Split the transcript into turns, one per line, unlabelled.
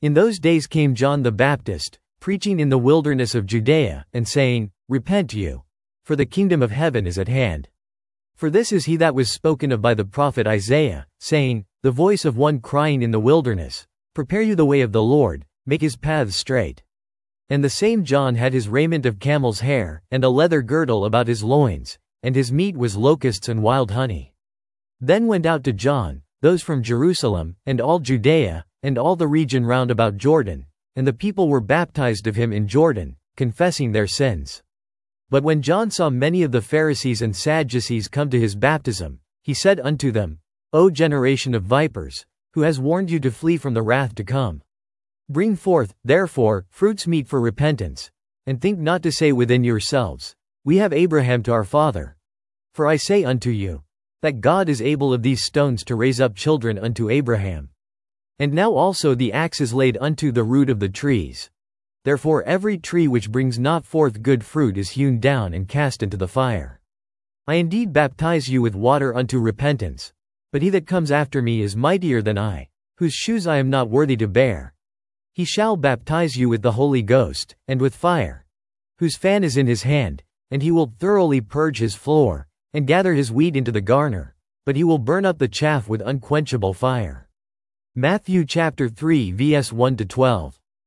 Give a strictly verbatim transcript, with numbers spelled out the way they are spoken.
In those days came John the Baptist, preaching in the wilderness of Judea, and saying, Repent you, for the kingdom of heaven is at hand. For this is he that was spoken of by the prophet Isaiah, saying, The voice of one crying in the wilderness, Prepare you the way of the Lord, make his paths straight. And the same John had his raiment of camel's hair, and a leather girdle about his loins, and his meat was locusts and wild honey. Then went out to John those from Jerusalem, and all Judea, and all the region round about Jordan, and the people were baptized of him in Jordan, confessing their sins. But when John saw many of the Pharisees and Sadducees come to his baptism, he said unto them, O generation of vipers, who has warned you to flee from the wrath to come? Bring forth, therefore, fruits meet for repentance, and think not to say within yourselves, We have Abraham to our father. For I say unto you, that God is able of these stones to raise up children unto Abraham. And now also the axe is laid unto the root of the trees. Therefore every tree which brings not forth good fruit is hewn down and cast into the fire. I indeed baptize you with water unto repentance, but he that comes after me is mightier than I, whose shoes I am not worthy to bear. He shall baptize you with the Holy Ghost, and with fire, whose fan is in his hand, and he will thoroughly purge his floor, and gather his wheat into the garner, but he will burn up the chaff with unquenchable fire. Matthew chapter three verses one to twelve.